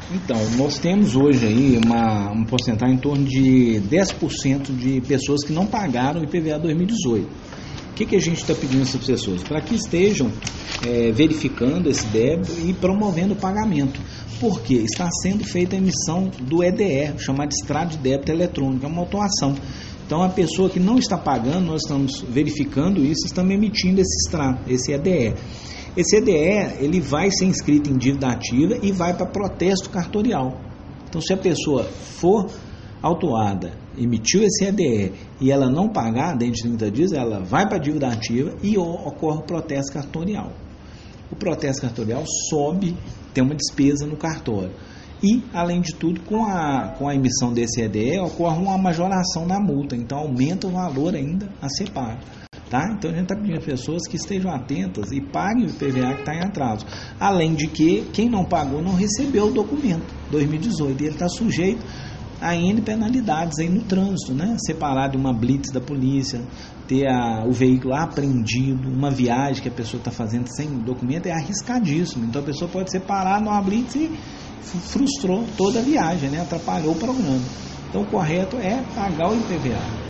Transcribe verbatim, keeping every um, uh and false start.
Então, nós temos hoje aí uma, uma porcentagem em torno de dez por cento de pessoas que não pagaram o I P V A dois mil e dezoito. O que, que a gente está pedindo a essas pessoas? Para que estejam é, verificando esse débito e promovendo o pagamento. Por quê? Está sendo feita a emissão do E D E, chamado Extrato de Débito Eletrônico, é uma autuação. Então, a pessoa que não está pagando, nós estamos verificando isso, estamos emitindo esse extrato, esse E D E. Esse E D E, ele vai ser inscrito em dívida ativa e vai para protesto cartorial. Então, se a pessoa for autuada, emitiu esse E D E e ela não pagar dentro de trinta dias, ela vai para a dívida ativa e ocorre o protesto cartorial. O protesto cartorial sobe, tem uma despesa no cartório. E, além de tudo, com a, com a emissão desse E D E, ocorre uma majoração na multa. Então, aumenta o valor ainda a ser pago. Tá? Então, a gente está pedindo às pessoas que estejam atentas e paguem o I P V A que está em atraso. Além de que, quem não pagou não recebeu o documento dois mil e dezoito. E ele está sujeito a N penalidades aí no trânsito, né? Separado de uma blitz da polícia, ter a, o veículo apreendido, uma viagem que a pessoa está fazendo sem documento é arriscadíssimo. Então, a pessoa pode ser parada numa blitz e frustrou toda a viagem, né? Atrapalhou o programa. Então, o correto é pagar o I P V A.